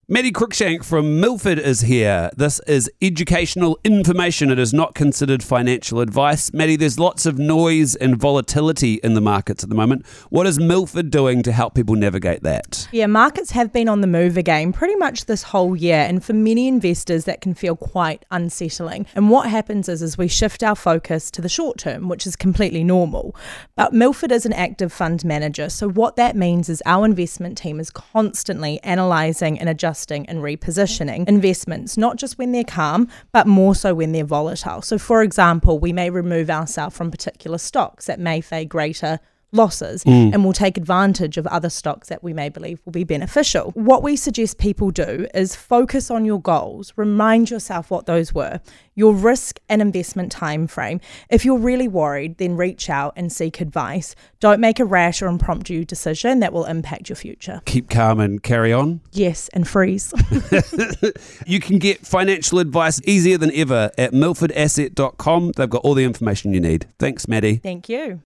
Maddie Cruikshank from Milford is here. This is educational information. It is not considered financial advice. Maddie, there's lots of noise and volatility in the markets at the moment. What is Milford doing to help people navigate that? Yeah, markets have been on the move again pretty much this whole year, and for many investors that can feel quite unsettling. And what happens is we shift our focus to the short term, which is completely normal. But Milford is an active fund manager, so what that means is our investment team is constantly analysing and adjusting and repositioning investments, not just when they're calm, but more so when they're volatile. So for example, we may remove ourselves from particular stocks that may face greater losses and we'll take advantage of other stocks that we may believe will be beneficial. What we suggest people do is focus on your goals, remind yourself what those were, your risk and investment time frame. If you're really worried, then reach out and seek advice. Don't make a rash or impromptu decision that will impact your future. Keep calm and carry on. Yes, and freeze. You can get financial advice easier than ever at milfordasset.com. They've got all the information you need. Thanks, Maddie. Thank you.